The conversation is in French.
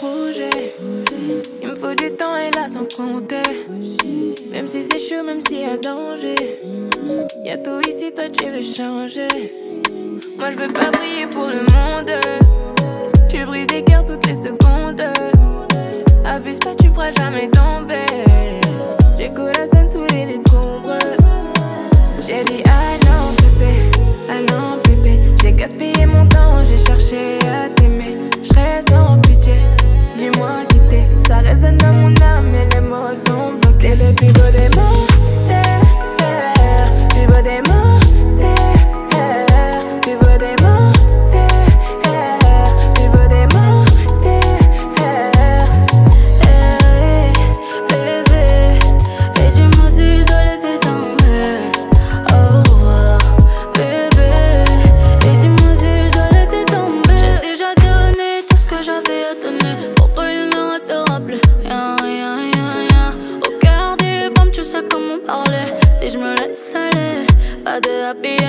projets. Il me faut du temps et là sans compter. Même si c'est chaud, même s'il y a danger. Y'a tout ici, toi tu veux changer. Moi je veux pas briller pour le monde. Tu brises des cœurs toutes les secondes. Abuse pas, tu me feras jamais tomber. J'écoute la scène sous les décombres. J'ai dit ah non bébé, ah non bébé. J'ai gaspillé mon temps, j'ai cherché à t'aimer. J'serais sans pitié, dis-moi qui t'es. Ça résonne dans mon âme et les mots sont bloqués. T'es le plus beau des mots, plus beau des mots, plus beau des mots, plus beau des mots. Bébé, et dis-moi si je dois laisser tomber. Oh, bébé, et dis-moi si je dois laisser tomber. J'ai déjà donné tout ce que j'avais à donner. Pour toi il ne restera plus rien, rien, rien, rien. Au cœur des femmes tu sais comment parler. Si je me laisse aller, pas de happy